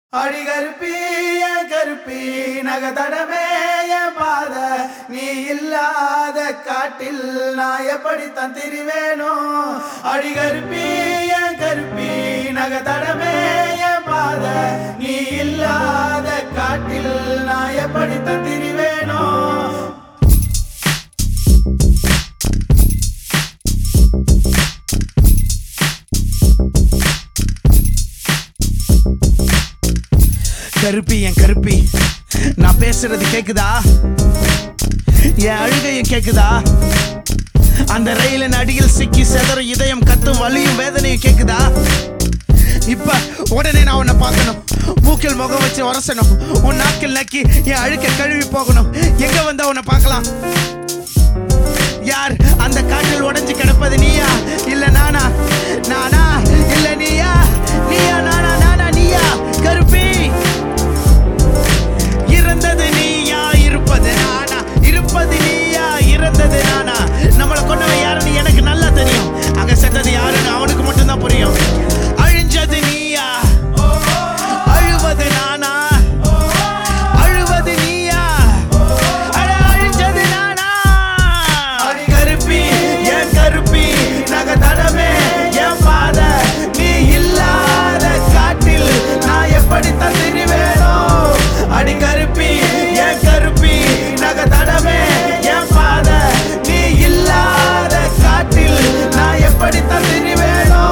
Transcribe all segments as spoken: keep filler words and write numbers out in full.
அடி கருப்பி என் கருப்பி நகதடமே என் பாத நீ இல்லாத காட்டில் நான் எப்படித்தான் திரிவேனோ. அடி கருப்பி என் கருப்பி நகதடமே என் பாத நீ இல்லாத காட்டில் நான் எப்படித்தான் திரிவேனோ. கருப்பி என் கருப்பி நான் பேசுறது கேக்குதா? என் அழுகையும் கேக்குதா? அந்த ரயிலின் அடியில் சிக்கி செதற இதயம் கத்தும் வலியும் வேதனையும் கேக்குதா? இப்ப உடனே நான் உன்னை பார்க்கணும், மூக்கில் முகம் வச்சு உரசணும், உன் நாக்கில் நக்கி என் அழுக்க கழுவி போகணும். எங்க வந்தா உன்னை பார்க்கலாம்? யார் அந்த காற்றில் உடைஞ்சு கிடப்பது? நீயா இல்ல நானா? நானா இல்ல நீயா? நீயா நானா? நானா நீயா? கருப்பி இறந்தது நீயா, இருப்பது நானா? இருப்பது நீயா, இறந்தது நானா? நம்மளை கொண்டவன் யாருன்னு எனக்கு நல்லா தெரியும், அங்க செத்தது யாருன்னு அவனுக்கு மட்டும்தான் புரியும். அழிஞ்சது நீயா, அழுவது நானா? அழுவது நீயா, அட அழிஞ்சது நானா? அடி கருப்பி என் கருப்பி நகதடமே என் பாத நீ இல்லாத காட்டில் நான் எப்படித்தான் திரிவேனோ. அடி கருப்பி என் கருப்பி நகதடமே என் பாத நீ இல்லாத காட்டில் நான் எப்படித்தான் திரிவேனோ.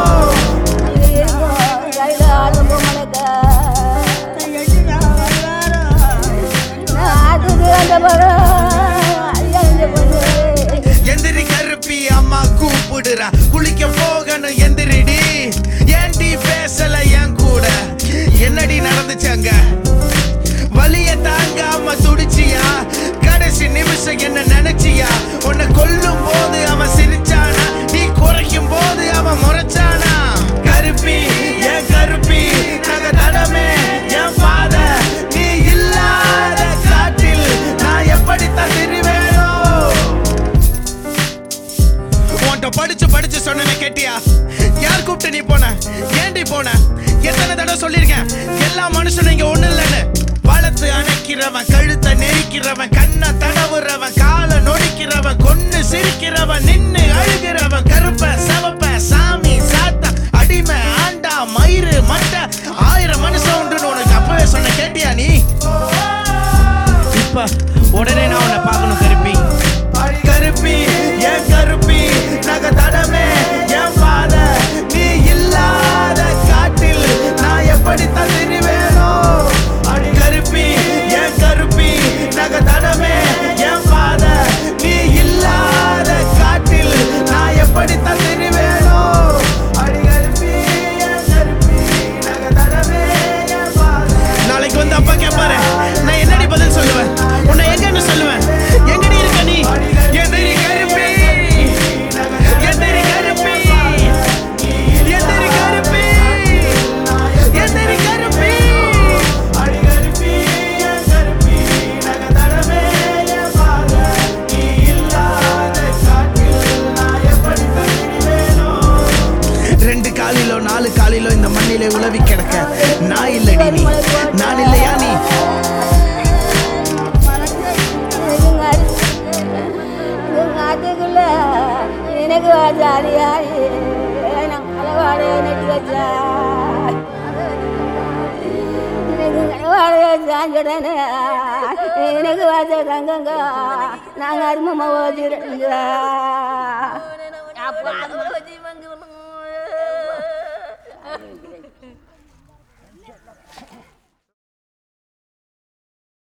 எந்திரி கருப்பி அம்மா கூப்பிடுறா, குளிக்க போகணும் எந்திரிடி. ஏன்டி பேசல என் கூட? என்னடி நடந்துச்சு அங்க? வலிய தாங்காம துடிச்சியா? கடைசி நிமிஷம் என்ன நினைச்சியா? உன்னை கொல்லும் போது அவன் சிரிச்சானா? நீ குறைக்கும் போது அவன் முறைச்சானா? கருப்பி என் கருப்பி நகதடமே என் பாத நீ இல்லாத காட்டில் நான் எப்படித்தான் திரிவேனோ. உன்கிட்ட படிச்சு படிச்சு சொன்ன கேட்டியா? யார் கூப்பிட்டு நீ போன? ஏண்டி போன? எத்தனை தடவை சொல்லிருக்கேன் எல்லா மனுஷனும் இங்க ஒண்ணு இல்லைன்னு. வளர்த்து அணைக்கிறவன், கழுத்தை நெரிக்கிறவன், கண்ணை தடவுறவன், காலை நொடிக்கிறவன், கொன்னு சிரிக்கிறவன், நின்னு அழுகிறவன், கருப்ப சவப்ப சாமி சாத்தா அடிமை ஆண்டா மயிறு மட்டை ஆயிரம் மனுஷன் உண்டுன்னு உனக்கு அப்பவே சொன்ன கேட்டியா நீ? இப்ப உடனே நான் உன்னை பார்க்கணும் கருப்பி. கருப்பி என் கருப்பி நகதடமே என் பாத நீ இல்லாத காட்டில் நான் எப்படித்தான் திரிவேனோ. அடி கருப்பி என் கருப்பி நகதடமே என் பாத நீ இல்லாத காட்டில் நான் எப்படித்தான் திரிவேனோ. அடி கருப்பி என் கருப்பி நகதடமே என் பாத. நாளைக்கு வந்து அப்பா கேட்பாரு, நான் என்னடி பதில் சொல்லுவேன்? உன்னை எங்கன்னு சொல்லுவேன்? எங்கடி இருக்க நீ? எந்திரி கருப்பி, எந்திரி கருப்பி, எந்திரி கருப்பி, எந்திரி கருப்பி. அடி கருப்பி என் கருப்பி நகதடமே என் பாத நீ இல்லாத காட்டில் நான் எப்படித்தான் திரிவேனோ. ரெண்டு காலிலோ நாலு காலிலோ இந்த மண்ணிலே உலவி கிடக்க நான் இல்லடி நீ, நான் இல்லையா நீ? எனக்கு ஜாலியாரி களவாட நெட்டி வச்சா எனக்கு களவாட சாஞ்சுடனே எனக்கு வாச தங்கங்க நாங்கள் அருமமாக ஓதிடுங்க.